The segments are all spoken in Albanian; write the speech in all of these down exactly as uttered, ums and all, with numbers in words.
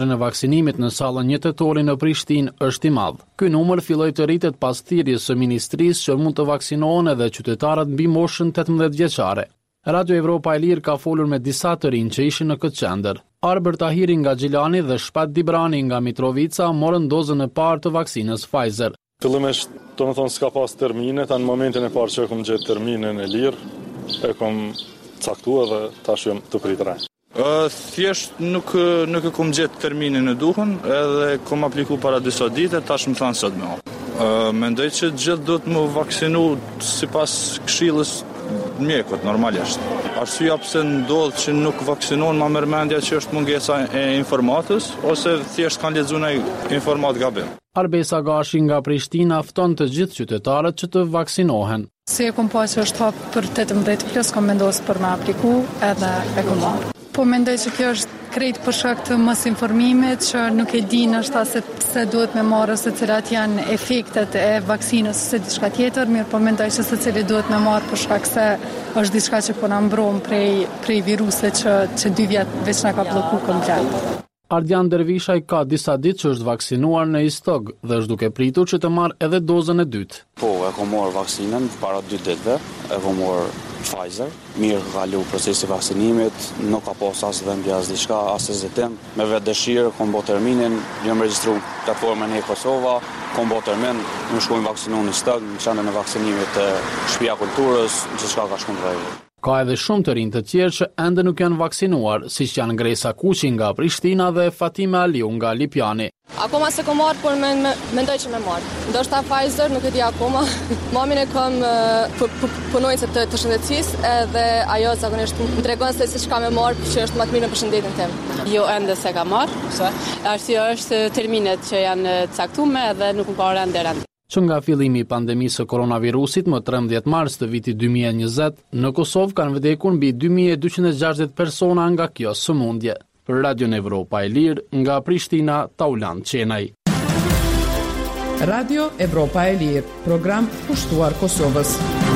Në vaksinimit në sallën një tetori në Prishtinë është i madh. Ky numër filloi të rritet pas thirrjes së ministrisë që mund të vaksinohen edhe qytetarët mbi moshën tetëmbëdhjetë vjeçare. Radio Evropa e Lirë ka folur me disa të rinj që ishin në këtë qendër. Arber Tahiri nga Gjilani dhe Shpat Dibrani nga Mitrovica morën dozën e parë të vaksinës Pfizer. Fillimisht, do të thonë, s'ka pas termine, ta në momentin e parë që e kom gjetë terminin e lirë, e kom caktuar dhe tash jam të pritur. Uh, thjesht nuk nuk e kom gjetë terminin e duhur, edhe kom apliku para disa ditë, tash më thanë sot më. Uh, mendoj që gjithë do të më vaksinu sipas këshillës mjekut normalisht. Arsyeja pse ndodh që nuk vaksinohen më merr mendja që është mungesa e informatës ose thjesht kanë lexuar ai informat gabim. Arbesa Gashi nga Prishtina fton të gjithë qytetarët që të vaksinohen. Si e kom pa që është hap për tetëmbëdhjetë plus, kom vendosur për me apliku edhe e kom marrë. Po mendoj që kjo është krejt për shkak të mos informimit që nuk e di nështë se pse duhet me marrë ose cilat janë efektet e vaksinës ose diçka tjetër, mirë po mendoj që secili duhet me marrë për shkak se është diçka që po na mbron prej prej virusit që që dy vjet veç na ka bllokuar komplet. Ardian Dervishaj ka disa ditë që është vaksinuar në Istog dhe është duke pritur që të marrë edhe dozën e dytë. Po, e kom marrë vaksinën para dy ditëve, e kom marrë Pfizer. Mirë ka kalu procesi vaksinimit, nuk ka pas as dhëmbje as diçka, as hezitim. Me vetë dëshirë kom bë terminin, jam regjistruar platformën e Kosova, kom bë termin, më shkojmë vaksinu në Istog, në qendrën e vaksinimit të Shtëpia e Kulturës, gjithçka ka shkuar drejt. Ka edhe shumë të rinj të tjerë që ende nuk janë vaksinuar, siç janë Gresa Kuqi nga Prishtina dhe Fatime Aliu nga Lipjani. Akoma se kom marrë, por me, me, mendoj që me marrë. Ndoshta Pfizer, nuk e di akoma. Mamin e kam punojnëse të, të shëndetësisë edhe ajo zakonisht më tregon se si çka me marrë, që është më të mirë për shëndetin tim. Jo, ende se ka marrë. Arsyeja është terminet që janë caktuar dhe nuk më ka rënë ende. Që nga fillimi i pandemisë së koronavirusit më trembëdhjetë mars të vitit dy mijë e njëzet, në Kosovë kanë vdekur mbi dy mijë e dyqind e gjashtëdhjetë persona nga kjo sëmundje. Për Radio Evropa e Lirë, nga Prishtina, Taulan Qenaj. Radio Evropa e Lirë, program pushtuar Kosovës.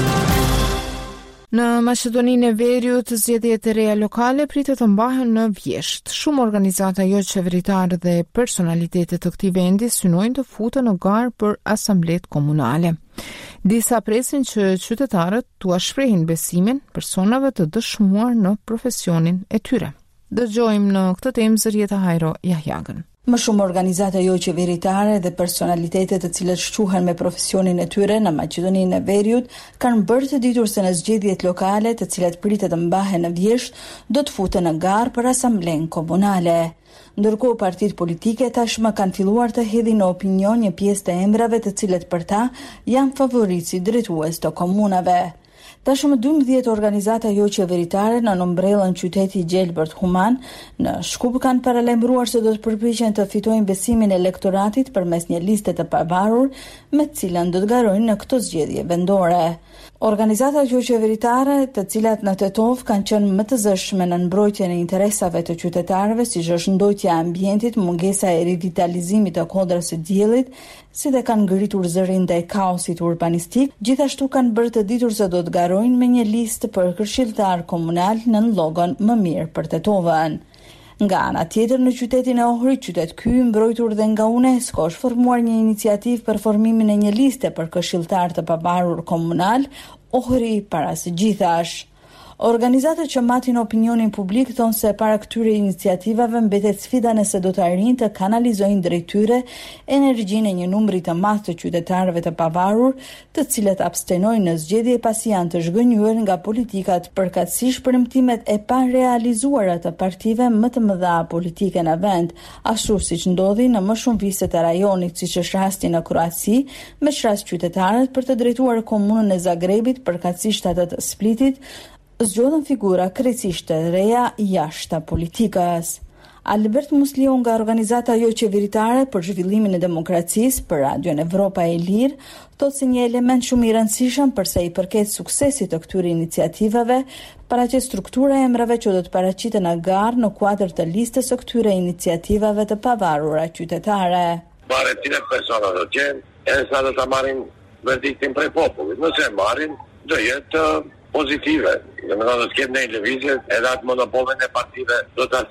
Në Maqedoninë e Veriut, zgjedhjet e reja lokale pritet të mbahen në vjesht. Shumë organizata jo qeveritare dhe personalitete të këtij vendi synojnë të futen në garë për asamblet komunale. Disa presin që qytetarët tua shprehin besimin personave të dëshmuar në profesionin e tyre. Dëgjojmë në këtë temë Zërieta Hajro Jahjagën. Më shumë organizata jo qeveritare dhe personalitetet të cilët shquhen me profesionin e tyre në Maqedoninë e Veriut kanë bërë të ditur se në zgjedhjet lokale, të cilat pritet të mbahen në vjesht, do të futen në garë për asamblen komunale. Ndërkohë partitë politike tashmë kanë filluar të hedhin në opinion një pjesë të emrave të cilët për ta janë favoritë si drejtues të komunave. Tashmë dymbëdhjetë organizata jo qeveritare në nëmbrellën qyteti Gjelbert Human në Shkup kanë paralajmëruar se do të përpiqen të fitojnë besimin e elektoratit përmes një liste të pavarur me të cilën do të garojnë në këto zgjedhje vendore. Organizatat jo qeveritare, të cilat në Tetov kanë qenë më të zëshme në mbrojtjen e interesave të qytetarëve, siç është ndojtja e ambientit, mungesa e rivitalizimit të kodrës së diellit, si dhe kanë ngritur zërin ndaj kaosit urbanistik, gjithashtu kanë bërë të ditur se do të garojnë me një listë për këshilltar komunal në llogon më mirë për Tetovën. Nga ana tjetër, në qytetin e Ohrit, qytet ky mbrojtur dhe nga UNESCO, është formuar një iniciativë për formimin e një liste për këshilltar të pavarur komunal, Ohri para së gjithash. Organizatët që matin opinionin publik thonë se para këtyre iniciativave mbetet sfida nëse do të arrijnë të kanalizojnë drejt tyre energjinë e një numri të madh të qytetarëve të pavarur, të cilët abstenojnë në zgjedhje pasi janë të zhgënjur nga politikat përkatësisht premtimet e parealizuara të partive më të mëdha politike në vend, ashtu siç ndodhi në më shumë viste të rajonit, siç është rasti në Kroaci, me çrast qytetarët për të drejtuar komunën e Zagrebit, përkatësisht atë të Splitit, zgjodhen figura krejtësisht të reja jashtë politikës. Albert Musliu nga organizata jo qeveritare për zhvillimin e demokracisë për Radio Evropa e Lirë thotë se një element shumë i rëndësishëm përsa i përket suksesit të këtyre iniciativave, paraqet struktura e emrave që do të paraqiten në garë në kuadër të listës së këtyre iniciativave të pavarura qytetare. Pare cilat persona do të jenë, edhe sa do ta marrin verdiktin prej popullit. Nëse marrin, do jetë pozitive. Dhe me të kemë në lëvizje, edhe atë monopolin e partive do të asejnë.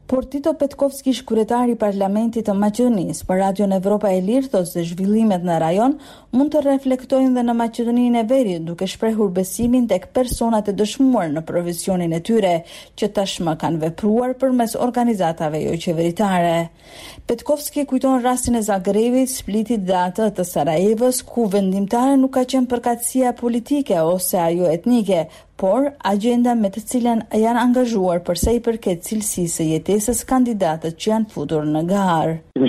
Por Tito Petkovski, kryetari i Parlamentit të Maqedonisë, për Radion Evropa e Lirë thotë se zhvillimet në rajon mund të reflektojnë dhe në Maqedoninë e Veriut, duke shprehur besimin tek personat e dëshmuar në profesionin e tyre, që tashmë kanë vepruar përmes organizatave jo qeveritare. Petkovski kujton rastin e Zagrebit, Splitit dhe atë të Sarajevës, ku vendimtare nuk ka qenë përkatësia politike ose ajo etnike, por agenda me të cilën janë angazhuar për sa i përket cilësisë së jetesës kandidatët që janë futur në garë.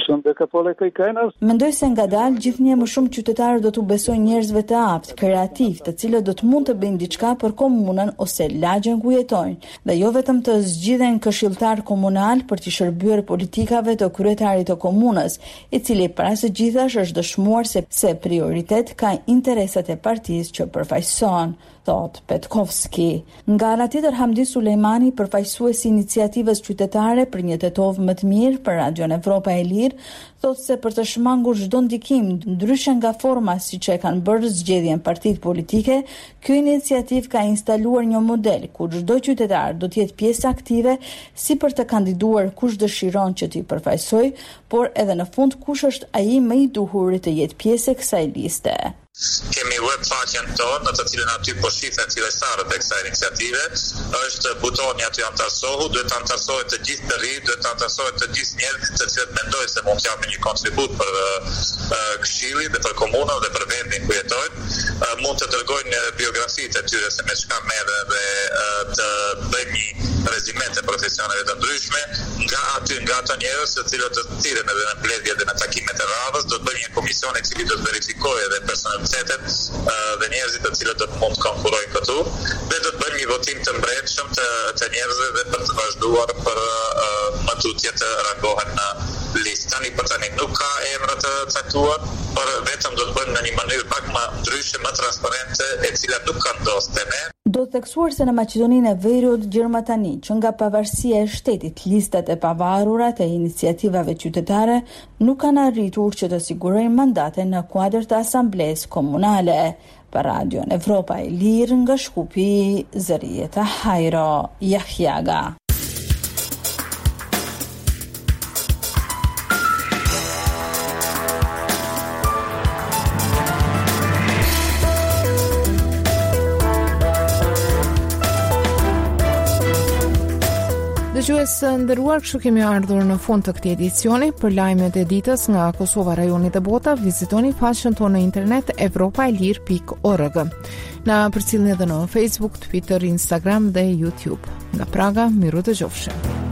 Mendoj se ngadalë gjithnjë më shumë qytetarë do t'u besojnë njerëzve të aftë, kreativ, të cilët do të mund të bëjnë diçka për komunën ose lagjen ku jetojnë, dhe jo vetëm të zgjidhen këshilltar komunal për të shërbyer politikave të kryetarit të komunës, i cili para së gjithash është dëshmuar se pse prioritet ka interesat e partisë që përfaqëson, thot Petkovski. Nga ana tjetër, Hamdi Sulejmani, përfaqësuesi i iniciativës qytetare për një Tetov më të mirë për Radion Evropa e Lirë, thotë se për të shmangur çdo ndikim ndryshe nga forma siç e kanë bërë zgjedhjen partitë politike, ky iniciativë ka instaluar një model ku çdo qytetar do të jetë pjesë aktive si për të kandiduar kush dëshiron që t'i përfaqësojë, por edhe në fund kush është ai më i duhur të jetë pjesë e kësaj liste. Kemi web faqen tonë, në të cilën aty po shifen cilësarët e kësaj iniciative, është butoni aty antarësohu, duhet të antarësohet të gjithë të rinj, duhet të antarësohet të gjithë njerëzit të cilët mendojnë se mund të japin një kontribut për uh, këshillin dhe për komunën dhe për vendin ku jetojnë. Uh, mund të dërgojnë biografitë e tyre se me çka merren dhe uh, të bëjnë një rezime të profesioneve të ndryshme. Nga aty, nga ato njerëz të cilët të thirren edhe në mbledhje dhe në takimet e radhës, do të bëjë një komision i cili do të verifikojë edhe personalitetet dhe njerëzit të cilët do të mund të konkurrojnë këtu, dhe do të bëjmë një votim të mbretshëm të, të njerëzve dhe për të vazhduar për uh, më tutje të rangohen në listë. Tani për tani nuk ka emra të caktuar, por vetëm do të bëjmë në një mënyrë pak më ndryshe, më transparente, e cila nuk ka ndosë te ne. Do të theksuar se në Maqedoninë e Veriut gjërma tani, që nga pavarësia e shtetit, listat e pavarura të iniciativave qytetare nuk kanë arritur që të sigurojnë mandate në kuadër të asamblesë komunale. Për Radion Evropa e Lirë nga Shkupi, Zërieta Hajro Jahjaga. Dëgjues të nderuar, kështu kemi ardhur në fund të këtij edicioni. Për lajmet e ditës nga Kosova, rajoni dhe bota, vizitoni faqen tonë në internet evropaelir pikë org. Na përcjellni edhe në Facebook, Twitter, Instagram dhe YouTube. Nga Praga, miru dëgjofshim.